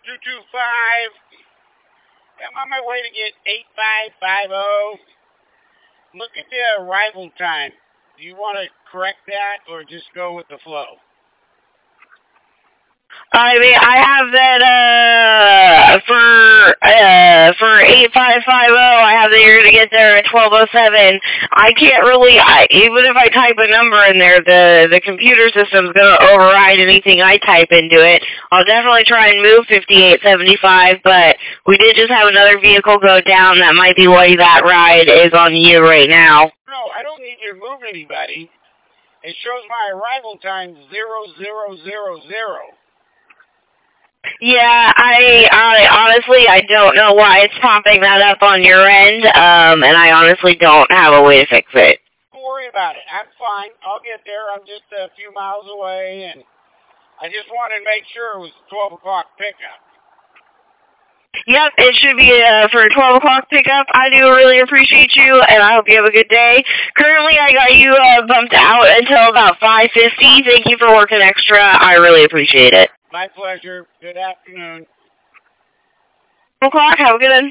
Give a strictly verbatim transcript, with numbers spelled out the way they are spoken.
two two five. I'm on my way to get eight five five zero. Look at the arrival time. Do you want to correct that or just go with the flow? I mean, I have that, uh, for, uh, for eight five five zero, I have that you're gonna get there at twelve oh seven. I can't really, I, even if I type a number in there, the, the computer system's gonna override anything I type into it. I'll definitely try and move fifty-eight seventy-five, but we did just have another vehicle go down. That might be why that ride is on you right now. No, I don't need you to move anybody. It shows my arrival time zero zero zero zero. Yeah, I, I honestly, I don't know why it's popping that up on your end, um, and I honestly don't have a way to fix it. Don't worry about it. I'm fine. I'll get there. I'm just a few miles away, and I just wanted to make sure it was twelve o'clock pickup. Yep, it should be uh, for a twelve o'clock pickup. I do really appreciate you, and I hope you have a good day. Currently, I got you uh, bumped out until about five fifty. Thank you for working extra. I really appreciate it. My pleasure. Good afternoon. twelve o'clock. Have a good one.